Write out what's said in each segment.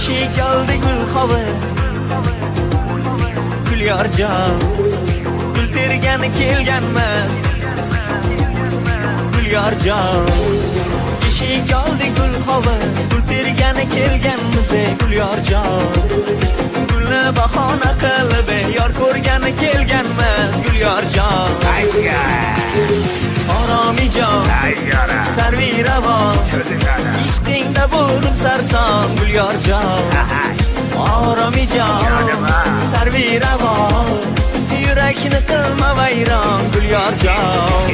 Eshik oldi gul hovuz gul yorjon gul tergani kelganmas gul yorjon eshik oldi gul hovuz gul tergani kelganmiz gul yorjon gulni bahona qilib yor ko'rgani kelganmas gul yorjon Oromijon sarviravon ishqingda bo'ldim sarson gul yorjon Oromijon sarviravon yurakni qilma vayron gul yorjon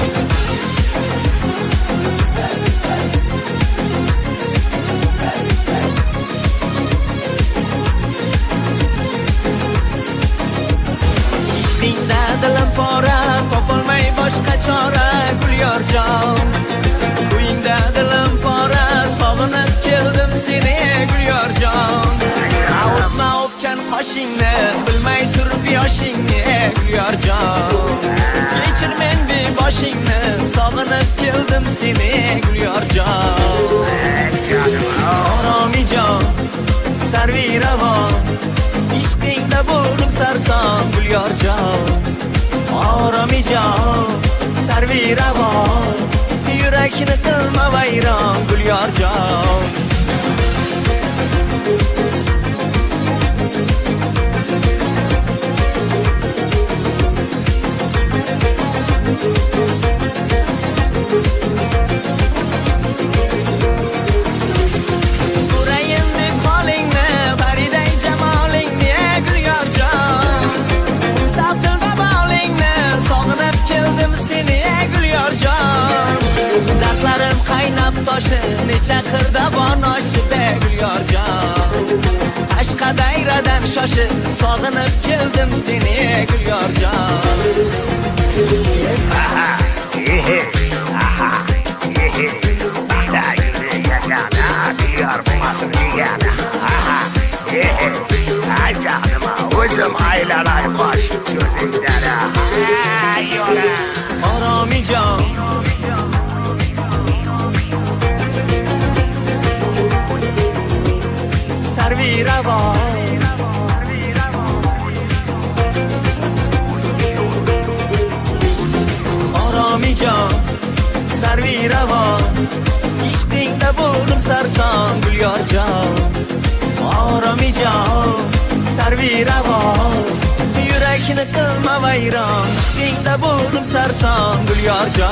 ishqingda dilim pora topolmay boshqa chora gul yorjon uyingda dilim pora sog'inib keldim seni gul yorjon o'sma o'pgan qoshingni bilmay turib yoshingni gul yorjon kechir mendi boshingni sog'inib keldim seni gul yorjon Oromijon sarviravon ishqingda bo'ldim sarson gul yorjon Oromijon sarviravon yurakni qilma vayron gul yorjon qaynab toshib necha qirda bonoshib gul yorjon Qashqadaryodan shoshib sog'inib keldim seni gul yorjon o'zim aylanay qosh ko'zingdan Oromijon sarviravon Oromijon sarviravon ishqingda bo'ldim sarson gul yorjon Oromijon sarviravon yurakni qilma vayron ishqingda bo'ldim sarson gul yorjon